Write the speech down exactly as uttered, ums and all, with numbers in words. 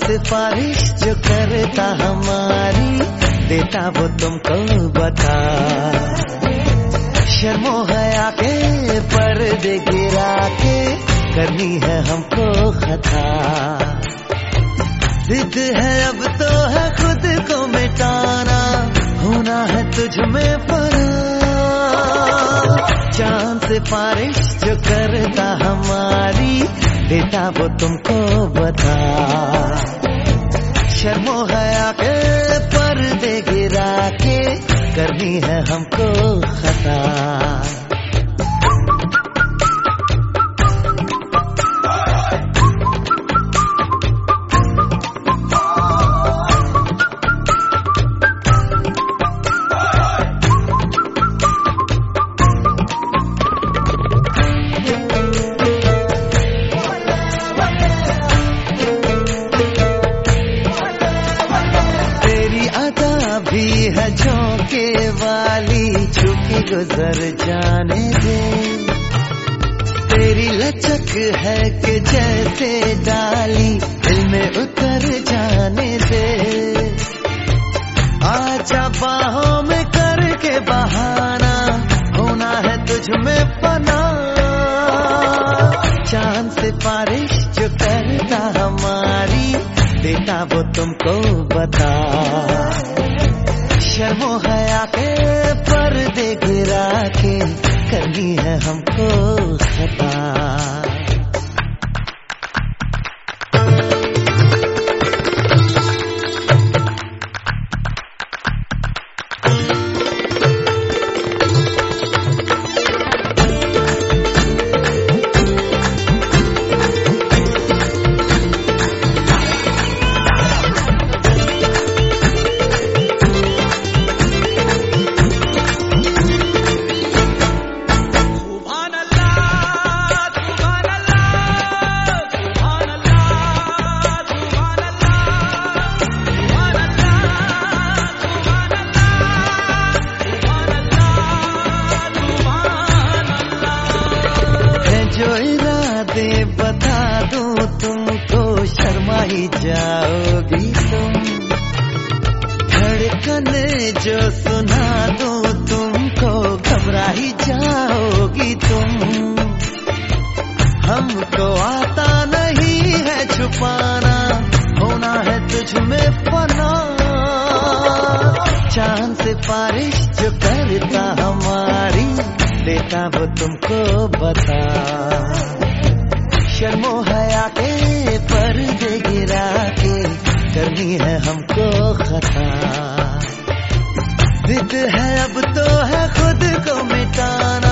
सिफारिश जो करता हमारी, देता वो तुमको बता। शर्मो हया के पर्दे गिरा के करनी है हमको खता। जिद है अब तो है खुद को मिटाना, होना है तुझ में परा। चांद सिफारिश जो करता हमारी, देता वो तुमको बता। शर्मो हया के पर्दे गिरा के करनी है हमको खता। भी है झोंके वाली, झुकी गुजर जाने दे। तेरी लचक है कि जैसे डाली, दिल में उतर जाने दे। आजा बाहों में करके बहाना, होना है तुझ में पना। चांद सिफारिश जो करता हमारी, देता वो तुमको बता। शर्मो हया के पर्दे गिरा के करनी है हमको खता। जो इरादे बता दूं तुमको, शर्मा ही जाओगी तुम। धड़कन जो सुना दूं तुमको, घबरा ही जाओगी तुम। हमको आता नहीं है छुपाना, होना है तुझ में पना। चांद सिफारिश जो करता हमारी, देता वो तुमको बता। शर्मो हया के पर्दे गिरा के करनी है हमको खता। जिद है अब तो है खुद को मिटाना,